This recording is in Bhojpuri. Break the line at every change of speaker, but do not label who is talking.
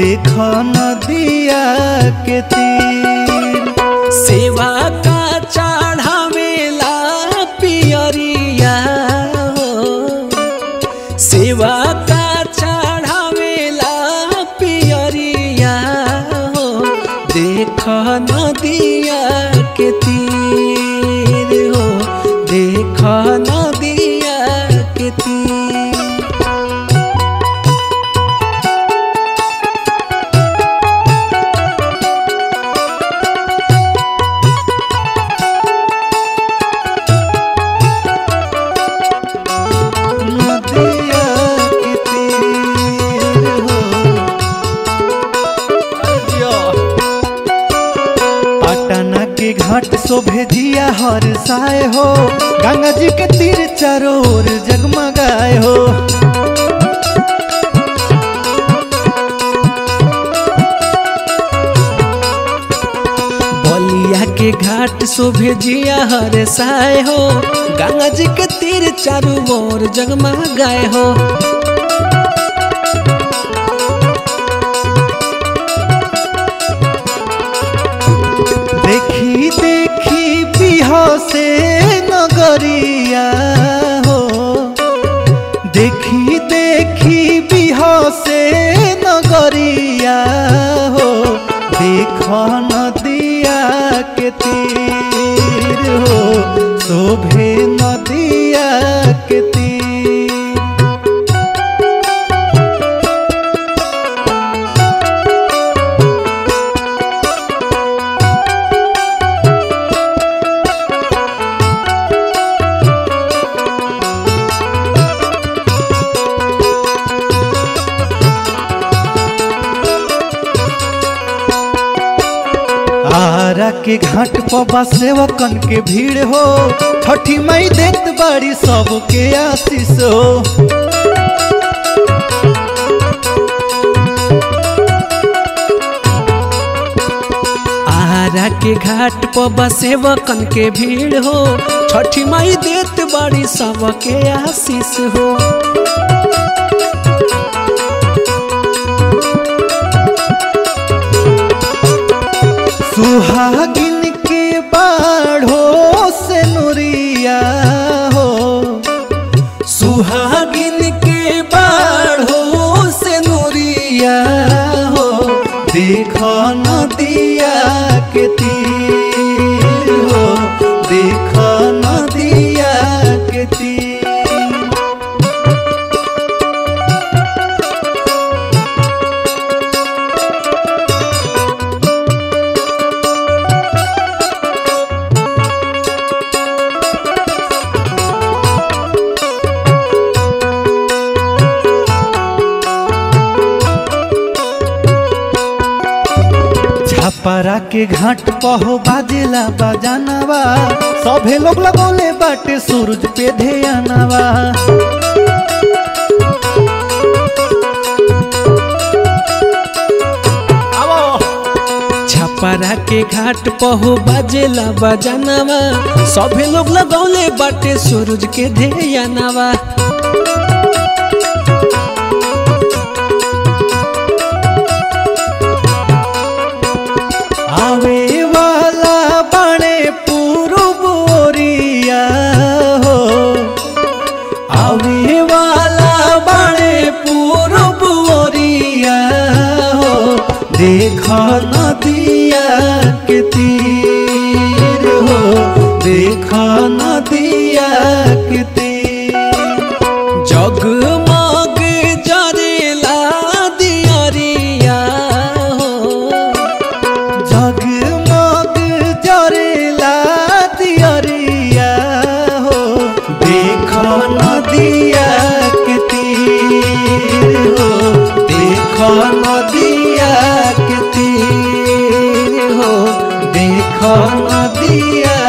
देखो नदिया के तीर।
सेवा का चढ़ावेला पियरिया हो, सेवा का चढ़ावेला पियरिया हो। देखो नदिया के तीर हो, देखो नदिया के तीर।
घाट शोभे जिया हर साए हो, गंगा जी के तीर चारों ओर जगमगाए हो।
बलिया के घाट शोभे जिया हर साए हो, गंगा जी के तीर चारों ओर जगमगाए हो।
देखी देखी बिहसे नगरिया हो, देखी देखी बिहसे नगरिया हो। देखो नदिया के तीर हो, शोभे नदिया के तीर। आरा के घाट पर सेवकन के भीड़ हो, छठी मई देत बाड़ी सबके आशीष हो।
आरा के घाट पर सेवकन के भीड़ हो, छठी माई देत बाड़ी सबके आशीष हो।
सुहागिन के बाढ़ो से नुरिया हो,
सुहागिन के बाढ़ो से नुरिया हो।
देखो नदिया के तीर हो, देखो नदिया के तीर। छपरा के घाट पहो बाजेला बजानवा, सभे लोग लगौले बाटे सूरज पे ध्यानवा।
छपरा के घाट पहो बाजेला बजानवा, सभे लोग लगौले बाटे सूरज के ध्यानवा।
आवे वाला बने पूरब ओरिया हो,
आवे वाला बने पूरब ओरिया हो।
देखो नदिया के तीर हो, देखो नदिया के तीर।
जगमग जरेला दियरिया हो,
जगमग जरेला दियरिया हो। देखो नदिया के तीर हो, देखो नदिया के तीर हो, देखो नदिया